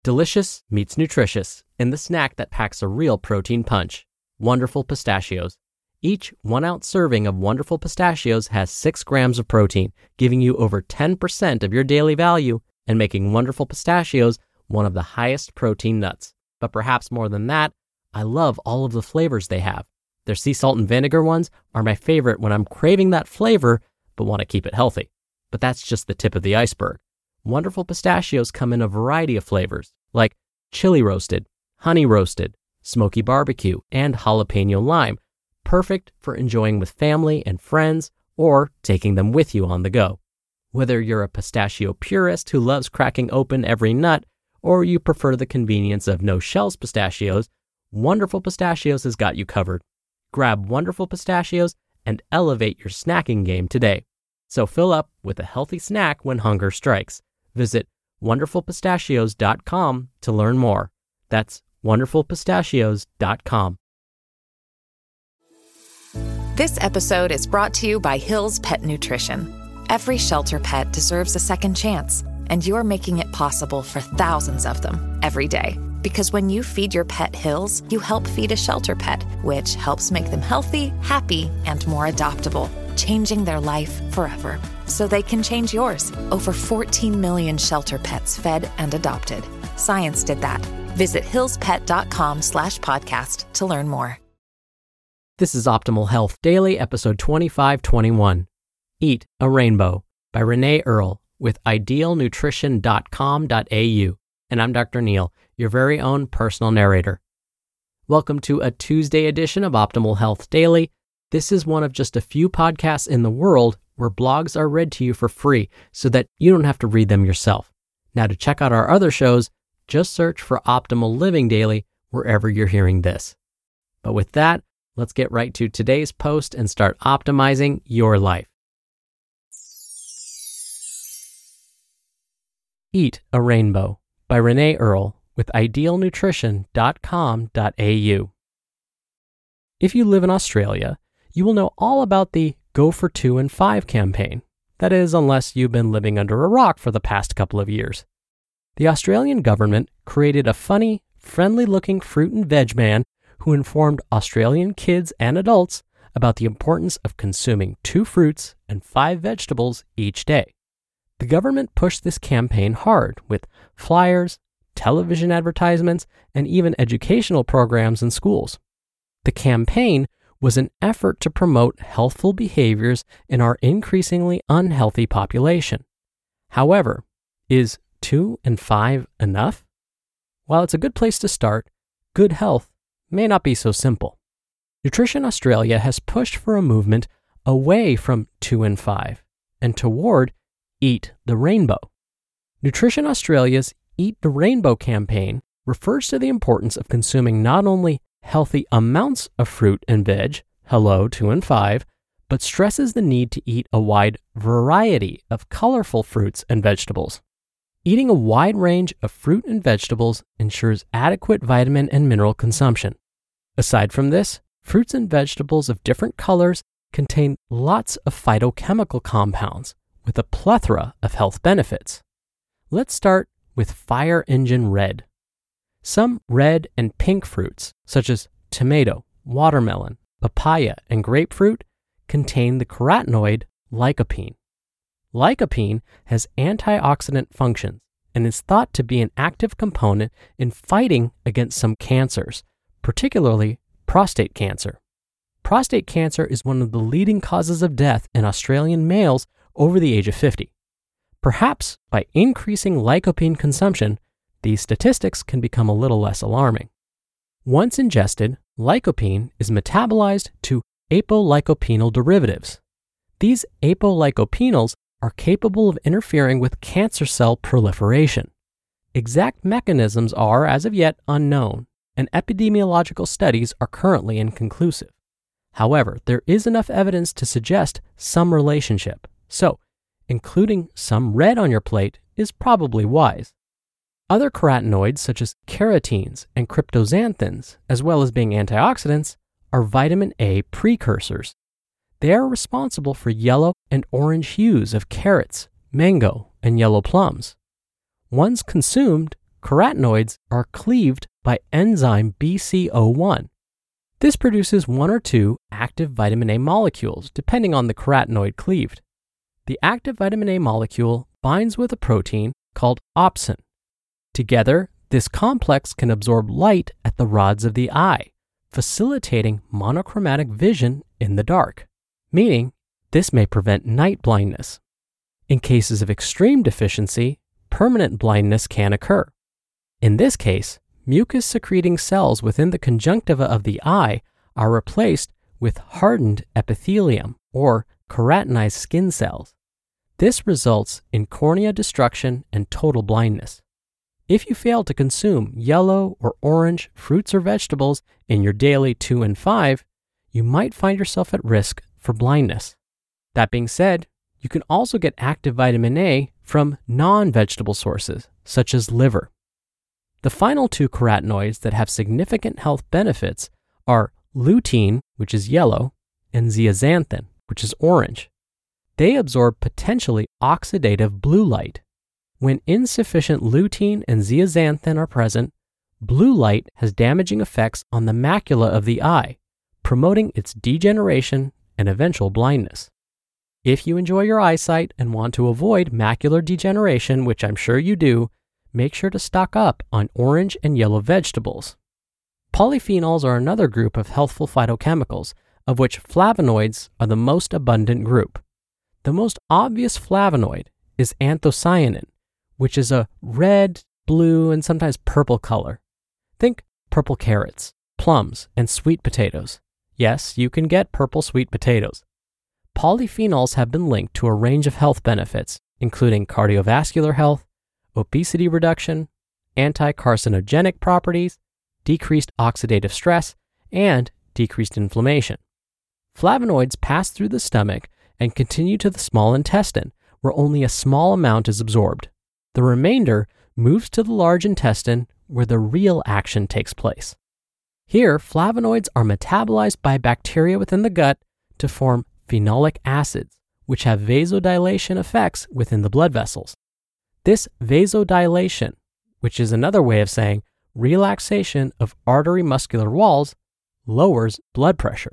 Delicious meets nutritious in the snack that packs a real protein punch. Wonderful Pistachios. Each 1-ounce serving of Wonderful Pistachios has 6 grams of protein, giving you over 10% of your daily value and making Wonderful Pistachios one of the highest protein nuts. But perhaps more than that, I love all of the flavors they have. Their sea salt and vinegar ones are my favorite when I'm craving that flavor but want to keep it healthy. But that's just the tip of the iceberg. Wonderful Pistachios come in a variety of flavors, like chili roasted, honey roasted, smoky barbecue, and jalapeno lime, perfect for enjoying with family and friends or taking them with you on the go. Whether you're a pistachio purist who loves cracking open every nut, or you prefer the convenience of no-shells pistachios, Wonderful Pistachios has got you covered. Grab Wonderful Pistachios and elevate your snacking game today. So fill up with a healthy snack when hunger strikes. Visit wonderfulpistachios.com to learn more. That's wonderfulpistachios.com. This episode is brought to you by Hill's Pet Nutrition. Every shelter pet deserves a second chance, and you're making it possible for thousands of them every day. Because when you feed your pet Hill's, you help feed a shelter pet, which helps make them healthy, happy, and more adoptable, changing their life forever. So they can change yours. Over 14 million shelter pets fed and adopted. Science did that. Visit hillspet.com/podcast to learn more. This is Optimal Health Daily, episode 2521. Eat a Rainbow by Renee Earle with idealnutrition.com.au. And I'm Dr. Neil, your very own personal narrator. Welcome to a Tuesday edition of Optimal Health Daily. This is one of just a few podcasts in the world where blogs are read to you for free so that you don't have to read them yourself. Now, to check out our other shows, just search for Optimal Living Daily wherever you're hearing this. But with that, let's get right to today's post and start optimizing your life. Eat a Rainbow by Renee Earle with idealnutrition.com.au. If you live in Australia, you will know all about the Go for 2 and 5 campaign. That is, unless you've been living under a rock for the past couple of years. The Australian government created a funny, friendly-looking fruit and veg man who informed Australian kids and adults about the importance of consuming 2 fruits and 5 vegetables each day. The government pushed this campaign hard with flyers, television advertisements, and even educational programs in schools. The campaign was an effort to promote healthful behaviors in our increasingly unhealthy population. However, is 2 and 5 enough? While it's a good place to start, good health may not be so simple. Nutrition Australia has pushed for a movement away from 2 and 5 and toward Eat the Rainbow. Nutrition Australia's Eat the Rainbow campaign refers to the importance of consuming not only healthy amounts of fruit and veg, hello 2 and 5, but stresses the need to eat a wide variety of colorful fruits and vegetables. Eating a wide range of fruit and vegetables ensures adequate vitamin and mineral consumption. Aside from this, fruits and vegetables of different colors contain lots of phytochemical compounds with a plethora of health benefits. Let's start with Fire Engine Red. Some red and pink fruits, such as tomato, watermelon, papaya, and grapefruit, contain the carotenoid lycopene. Lycopene has antioxidant functions and is thought to be an active component in fighting against some cancers, particularly prostate cancer. Prostate cancer is one of the leading causes of death in Australian males over the age of 50. Perhaps by increasing lycopene consumption, these statistics can become a little less alarming. Once ingested, lycopene is metabolized to apolicopenal derivatives. These apolicopenals are capable of interfering with cancer cell proliferation. Exact mechanisms are, as of yet, unknown, and epidemiological studies are currently inconclusive. However, there is enough evidence to suggest some relationship, so including some red on your plate is probably wise. Other carotenoids, such as carotenes and cryptoxanthins, as well as being antioxidants, are vitamin A precursors. They are responsible for yellow and orange hues of carrots, mango, and yellow plums. Once consumed, carotenoids are cleaved by enzyme BCO1. This produces one or two active vitamin A molecules, depending on the carotenoid cleaved. The active vitamin A molecule binds with a protein called opsin. Together, this complex can absorb light at the rods of the eye, facilitating monochromatic vision in the dark, meaning this may prevent night blindness. In cases of extreme deficiency, permanent blindness can occur. In this case, mucus-secreting cells within the conjunctiva of the eye are replaced with hardened epithelium or keratinized skin cells. This results in cornea destruction and total blindness. If you fail to consume yellow or orange fruits or vegetables in your daily 2 and 5, you might find yourself at risk for blindness. That being said, you can also get active vitamin A from non-vegetable sources, such as liver. The final two carotenoids that have significant health benefits are lutein, which is yellow, and zeaxanthin, which is orange. They absorb potentially oxidative blue light. When insufficient lutein and zeaxanthin are present, blue light has damaging effects on the macula of the eye, promoting its degeneration and eventual blindness. If you enjoy your eyesight and want to avoid macular degeneration, which I'm sure you do, make sure to stock up on orange and yellow vegetables. Polyphenols are another group of healthful phytochemicals, of which flavonoids are the most abundant group. The most obvious flavonoid is anthocyanin, which is a red, blue, and sometimes purple color. Think purple carrots, plums, and sweet potatoes. Yes, you can get purple sweet potatoes. Polyphenols have been linked to a range of health benefits, including cardiovascular health, obesity reduction, anti-carcinogenic properties, decreased oxidative stress, and decreased inflammation. Flavonoids pass through the stomach and continue to the small intestine, where only a small amount is absorbed. The remainder moves to the large intestine, where the real action takes place. Here, flavonoids are metabolized by bacteria within the gut to form phenolic acids, which have vasodilation effects within the blood vessels. This vasodilation, which is another way of saying relaxation of artery muscular walls, lowers blood pressure.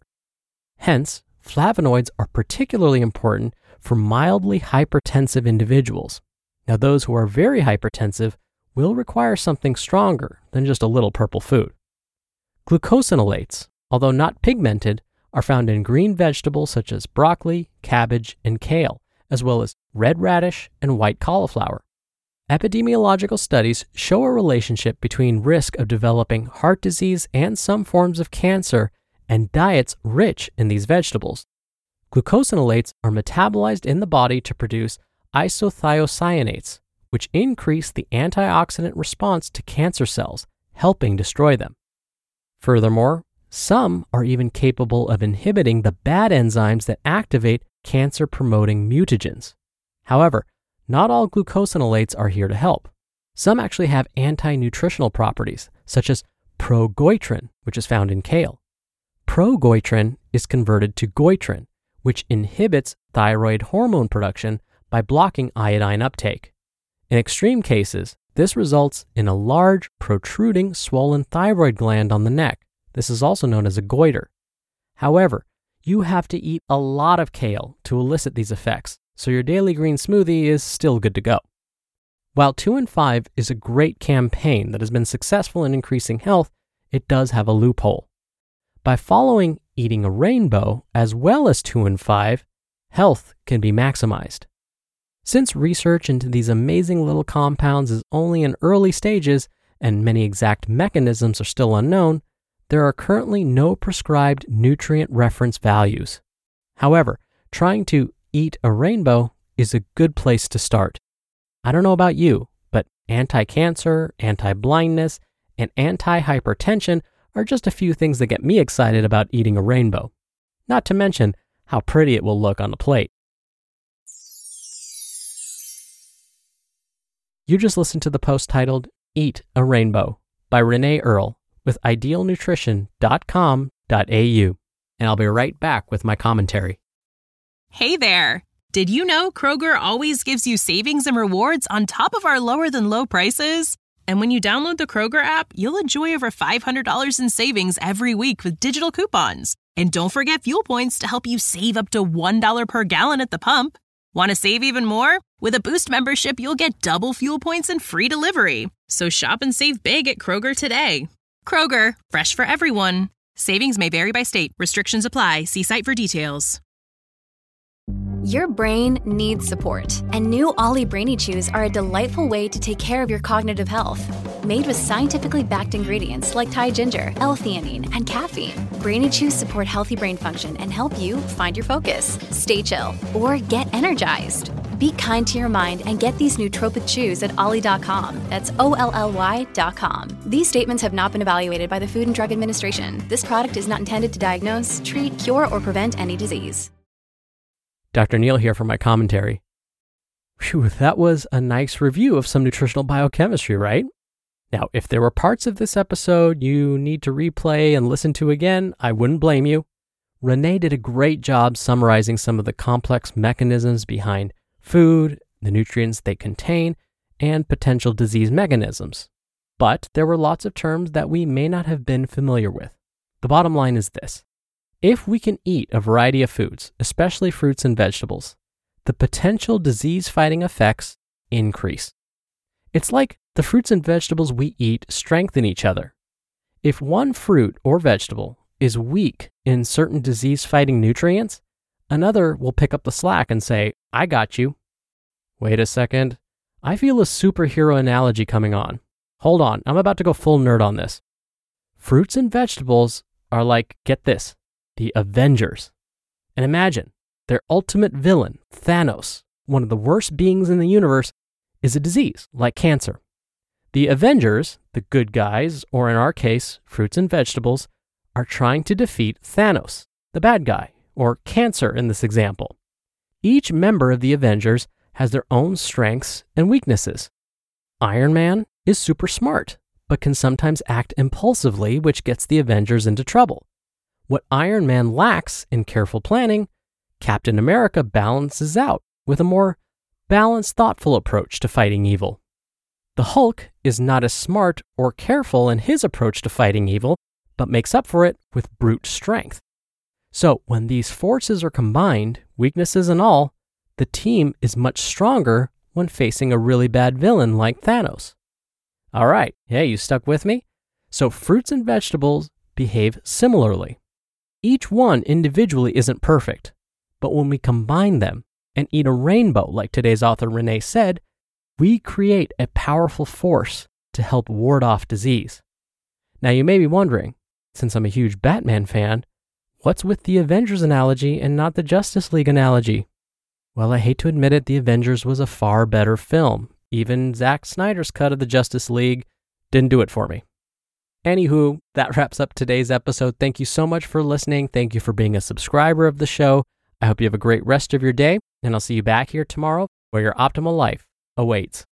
Hence, flavonoids are particularly important for mildly hypertensive individuals. Now, those who are very hypertensive will require something stronger than just a little purple food. Glucosinolates, although not pigmented, are found in green vegetables such as broccoli, cabbage, and kale, as well as red radish and white cauliflower. Epidemiological studies show a relationship between risk of developing heart disease and some forms of cancer and diets rich in these vegetables. Glucosinolates are metabolized in the body to produce isothiocyanates, which increase the antioxidant response to cancer cells, helping destroy them. Furthermore, some are even capable of inhibiting the bad enzymes that activate cancer-promoting mutagens. However, not all glucosinolates are here to help. Some actually have anti-nutritional properties, such as progoitrin, which is found in kale. Progoitrin is converted to goitrin, which inhibits thyroid hormone production by blocking iodine uptake. In extreme cases, this results in a large, protruding, swollen thyroid gland on the neck. This is also known as a goiter. However, you have to eat a lot of kale to elicit these effects, so your daily green smoothie is still good to go. While 2 and 5 is a great campaign that has been successful in increasing health, it does have a loophole. By following Eating a Rainbow as well as 2 and 5, health can be maximized. Since research into these amazing little compounds is only in early stages and many exact mechanisms are still unknown, there are currently no prescribed nutrient reference values. However, trying to eat a rainbow is a good place to start. I don't know about you, but anti-cancer, anti-blindness, and anti-hypertension are just a few things that get me excited about eating a rainbow. Not to mention how pretty it will look on a plate. You just listened to the post titled Eat a Rainbow by Renee Earle with idealnutrition.com.au, and I'll be right back with my commentary. Hey there! Did you know Kroger always gives you savings and rewards on top of our lower-than-low prices? And when you download the Kroger app, you'll enjoy over $500 in savings every week with digital coupons. And don't forget fuel points to help you save up to $1 per gallon at the pump. Want to save even more? With a Boost membership, you'll get double fuel points and free delivery. So shop and save big at Kroger today. Kroger, fresh for everyone. Savings may vary by state. Restrictions apply. See site for details. Your brain needs support, and new Ollie Brainy Chews are a delightful way to take care of your cognitive health. Made with scientifically backed ingredients like Thai ginger, L-theanine, and caffeine, Brainy Chews support healthy brain function and help you find your focus, stay chill, or get energized. Be kind to your mind and get these nootropic chews at ollie.com. That's OLLY.com. These statements have not been evaluated by the Food and Drug Administration. This product is not intended to diagnose, treat, cure, or prevent any disease. Dr. Neal here for my commentary. Phew, that was a nice review of some nutritional biochemistry, right? Now, if there were parts of this episode you need to replay and listen to again, I wouldn't blame you. Renee did a great job summarizing some of the complex mechanisms behind food, the nutrients they contain, and potential disease mechanisms. But there were lots of terms that we may not have been familiar with. The bottom line is this. If we can eat a variety of foods, especially fruits and vegetables, the potential disease-fighting effects increase. It's like the fruits and vegetables we eat strengthen each other. If one fruit or vegetable is weak in certain disease-fighting nutrients, another will pick up the slack and say, I got you. Wait a second. I feel a superhero analogy coming on. Hold on, I'm about to go full nerd on this. Fruits and vegetables are like, get this, the Avengers. And imagine, their ultimate villain, Thanos, one of the worst beings in the universe, is a disease like cancer. The Avengers, the good guys, or in our case, fruits and vegetables, are trying to defeat Thanos, the bad guy, or cancer in this example. Each member of the Avengers has their own strengths and weaknesses. Iron Man is super smart, but can sometimes act impulsively, which gets the Avengers into trouble. What Iron Man lacks in careful planning, Captain America balances out with a more balanced, thoughtful approach to fighting evil. The Hulk is not as smart or careful in his approach to fighting evil, but makes up for it with brute strength. So when these forces are combined, weaknesses and all, the team is much stronger when facing a really bad villain like Thanos. All right, hey, you stuck with me? So fruits and vegetables behave similarly. Each one individually isn't perfect, but when we combine them and eat a rainbow, like today's author Renee said, we create a powerful force to help ward off disease. Now you may be wondering, since I'm a huge Batman fan, what's with the Avengers analogy and not the Justice League analogy? Well, I hate to admit it, The Avengers was a far better film. Even Zack Snyder's cut of the Justice League didn't do it for me. Anywho, that wraps up today's episode. Thank you so much for listening. Thank you for being a subscriber of the show. I hope you have a great rest of your day, and I'll see you back here tomorrow where your optimal life awaits.